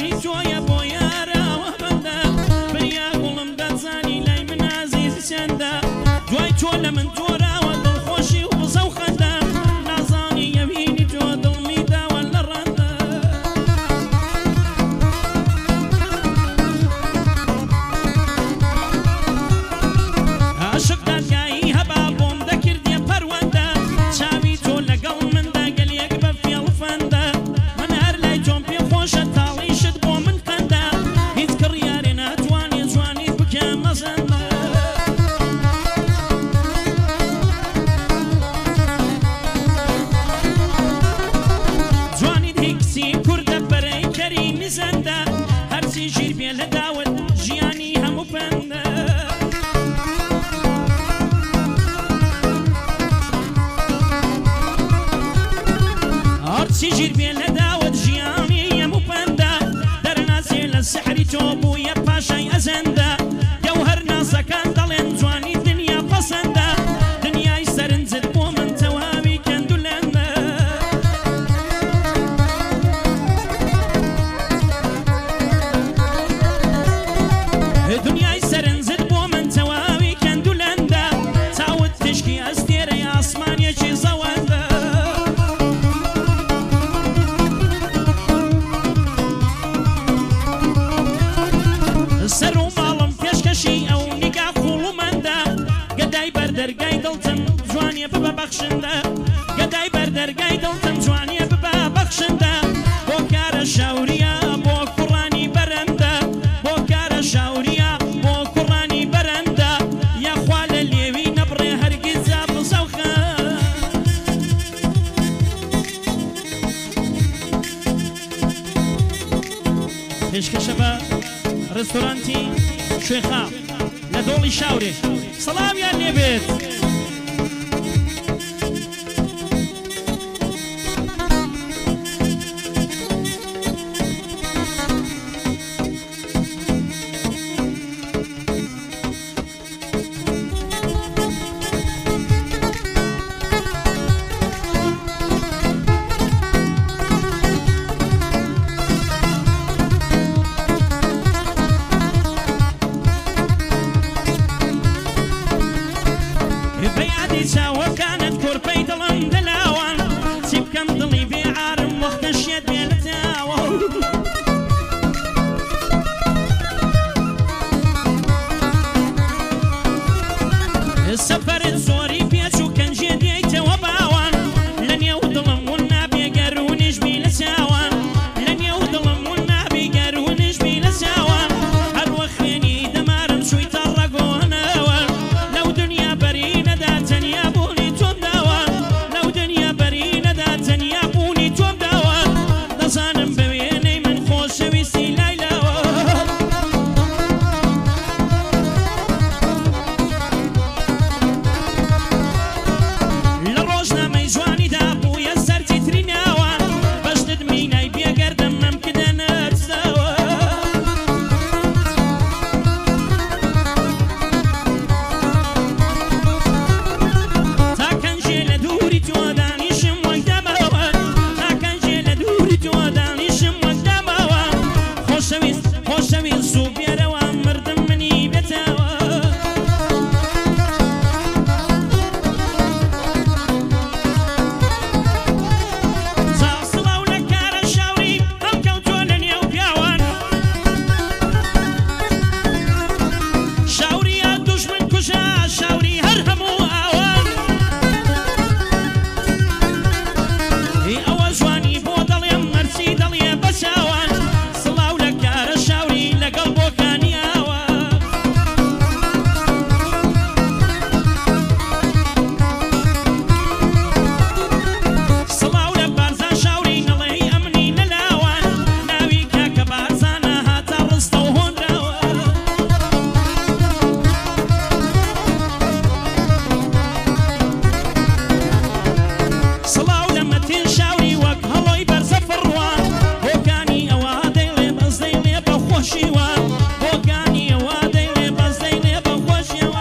ئاسمانی تۆیە بۆ یاراوە بەندە بریا گوڵم دەزانی لای من عەزیزی چەندە دوای تۆ لە من تۆراوە دڵخۆشی و قسە و خەندە نازانی یەبینی تۆ دڵمی داوە لە ڕەندە عاشق دادگایی هەبا بۆم دەکردیە پەروەندە چاوی تۆ لەگەڵ مندا گەلێک بە فێڵفەندە من هەر لای تۆم پێ خۆشە تاڵیشت بۆ من قەندە هیچ کڕیارێ ناتوانێ جوانیت بکە مەزەندە جوانیت هیکسی کوردە بەرەی کەریمی زەندە هەرچی ژیر بێ لە داوت ژیانی هەموو پەندە هەرچی ژیر بێ لە داوت ژیانی هەموو پەندە دەرناسێ لە سحری تۆ بوویە پاشای ئەزەندە گەوهەر نازەکان دەڵێن جوانی دنیا پەسەندە دنیای سەرنجت بۆ من تەواوی کەندولەندە دنیای سەرنجت بۆ من تەواوی کەندولەندە چاوت تشکی ئەستێرەی ئاسمانێکی زەوەندە سەر و ماڵم پێشکەشی ئەو نیگا خوڵومەندە گەدای بەردەرگای دڵتم جوانیە ببە بەخشندە گەدای بەردەرگای دڵتم جوانیە ببە بەخشندە بۆ کارە شاوریە بۆ کوڕانی بەرەندە بۆ کارە شاوریە بۆ کوڕانی بەرەندە یاخوا لە لێوی نەبڕێ هەرگیز جا بزەوخە پێشکەشە بە ڕێستۆرانتی شوێخا لە دۆڵی شاورێ سەڵامیان لێبێت بەیادی چاوەکانت کۆرپەی دڵم دەلاوان چی بکەم دڵی بێعارم وەختە شێت بێ لە تاوە سەفەرت زۆری پێچ و کەنجێ دێیتەوە باوان لە نێو دڵم ون نابێ گەرونیش بی لە چاوان لە نێو دڵم ون نابێ گەرونیش بی لە چاوان هەروە خوێنی دەمارم شوویتە ڕەگۆنەوە لەو دنیا بەری نەدا تەنیا بوونی تۆم داوە لەو دنیا بەری نەدا تەنیا بوونی تۆم داوە دەزانم بە وێنەی من خۆشەویستی لایلاوە لە ڕۆژنامەی جوانیدا بوویە سەرتی تری ناوان بەشتت مینای بێگەردەم مەم کردە نەرسەوە تا کەنجێ لە دووری تۆ دانیشم وەک دەمەوە تا کەنجێ لە دووری تۆ دانیشم وەک دەمەوە خۆشەویست خۆشەویست و بێرەوە مردم منی بێتەوە ساڵ لە کارە شاوری ئەم کەوتۆ لە نێو پیاوان شاوریە دوژمن کوژە شاوری هەر هەموو ئاوان ئەوە جوانی بۆ دەڵێم مەرسی دەڵێ بە چاوان سڵاو لە کارە شاوری لەگەڵ بۆکانی ئاوە سڵاو لە بارزان شاوری نەڵێی ئەمنی لە لاوان ناوی کاکە بارزانە هاتە ڕستە و هۆنراوە سڵاو لە مەتین شاوری وەک هەڵۆی بەرزە فڕوان بۆکانی ئەوە دەیڵێ بەزدەی لێ بە خۆشیوە بۆکانی ئەوە دەیڵێ بەزدەی لێ بە خۆشیوە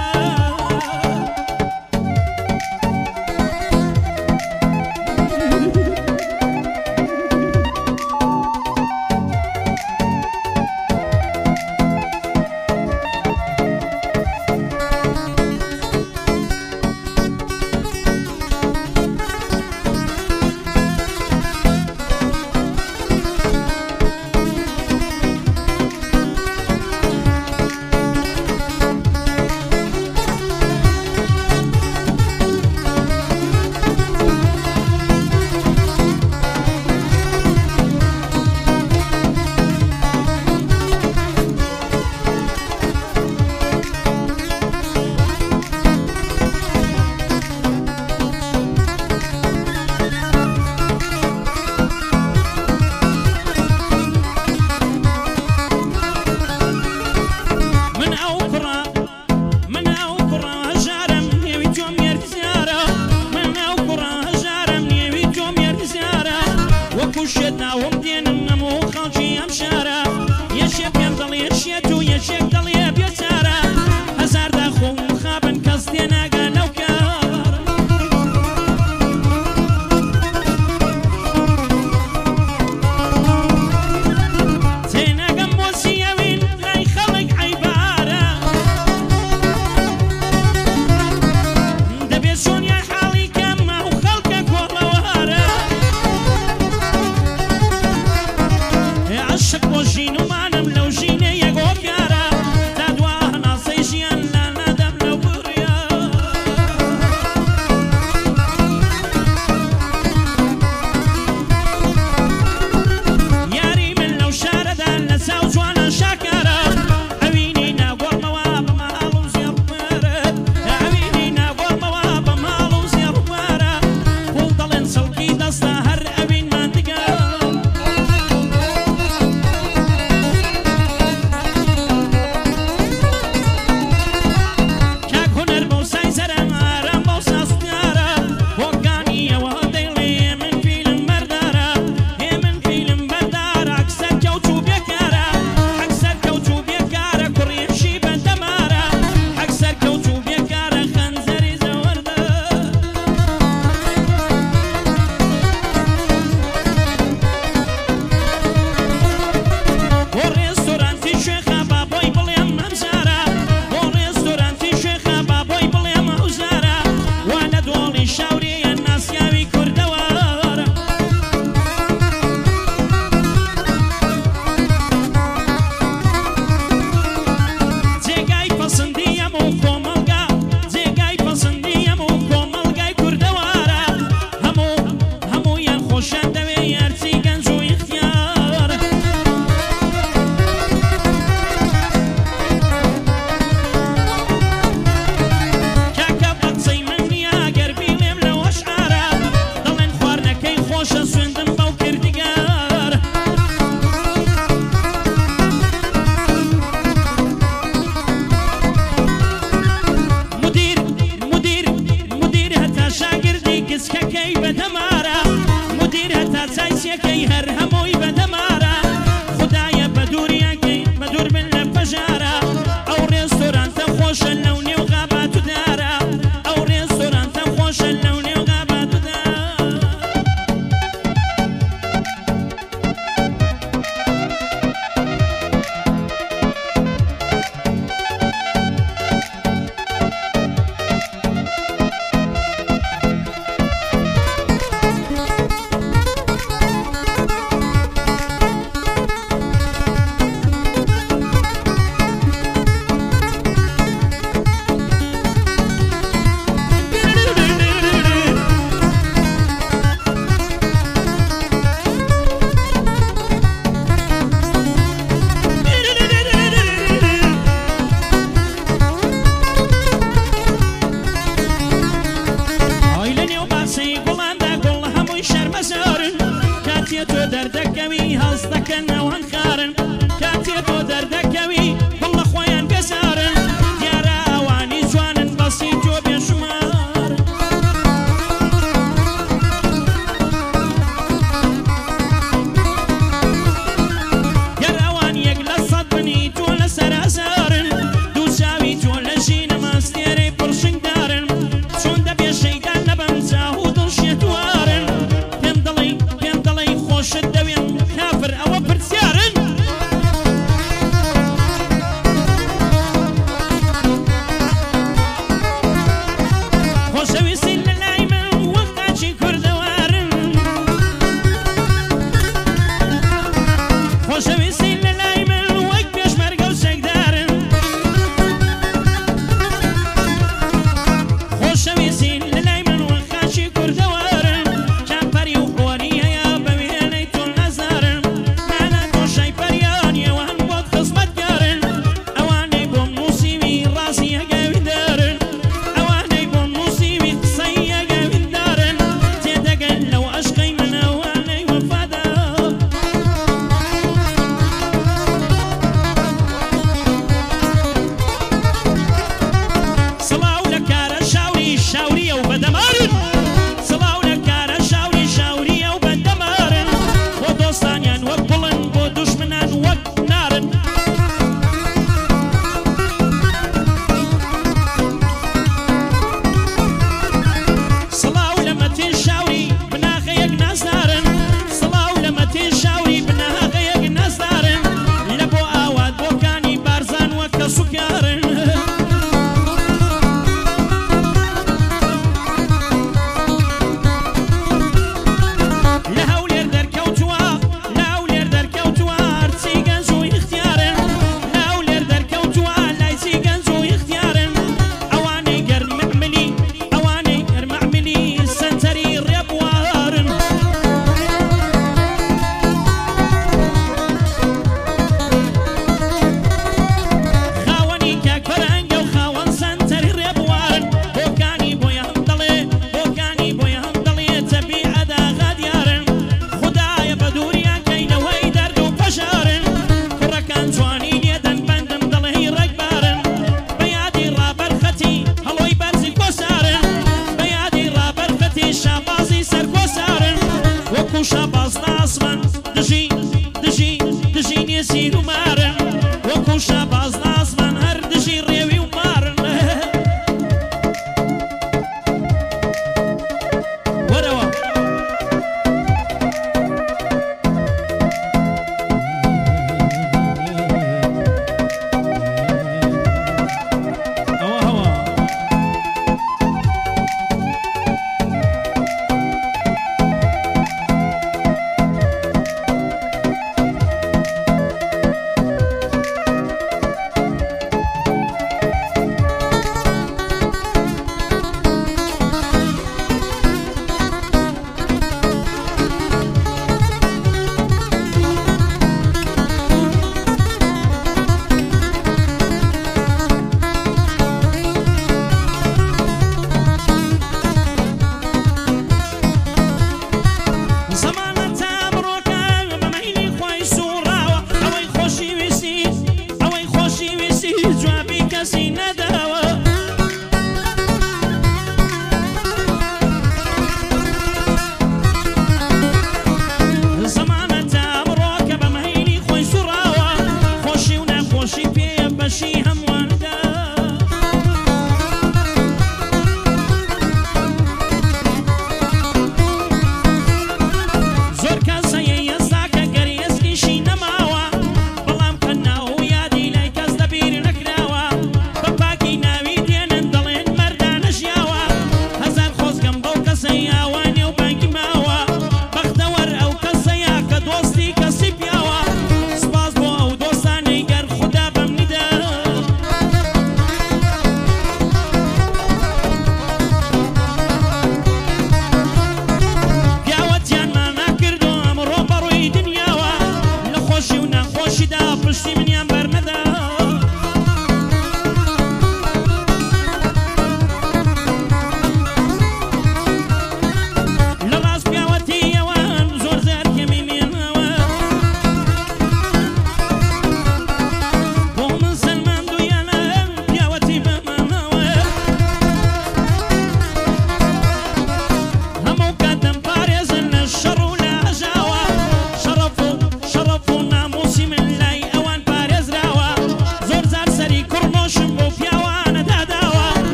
کاتێکەی هەر هەمووی بەدەمارە خدایە بە دووریەکەی بە دوور بن لە پەژارە ئەو ڕێستۆرانتە خۆشە لەو نێو غابات و دارە ئەو ڕێستۆرانتە خۆشە لەو نێو غابات و دارە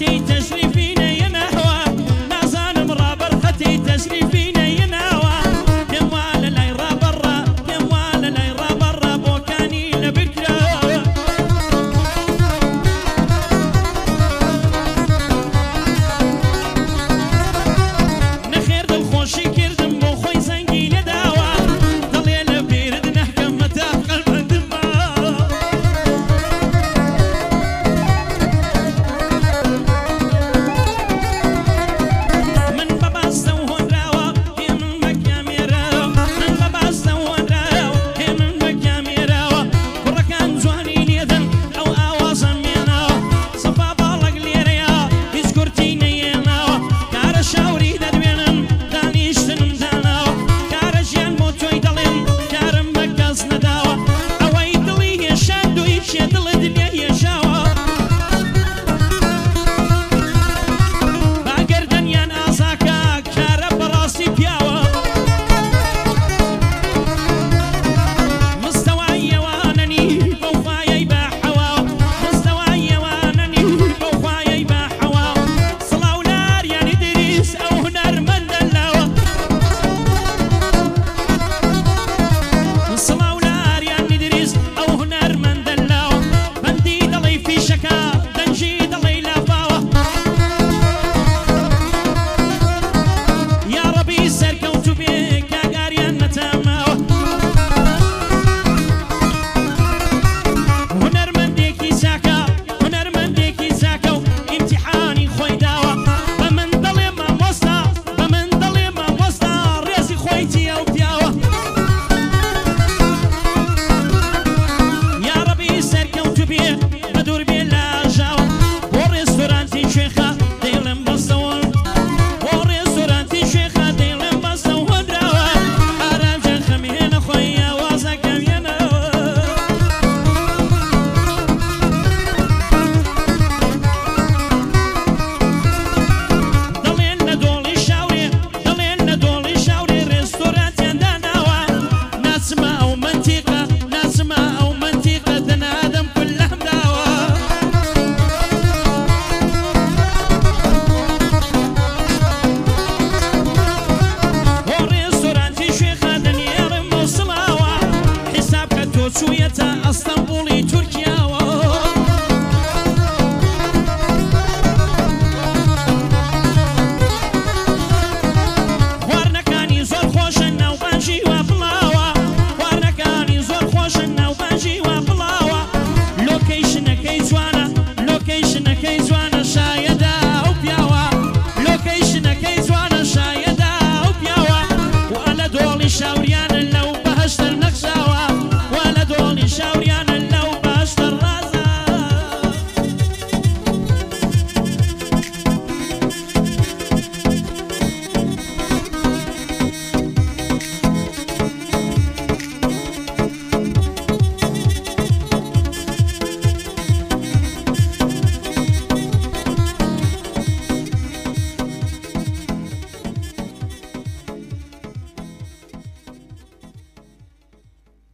تيتا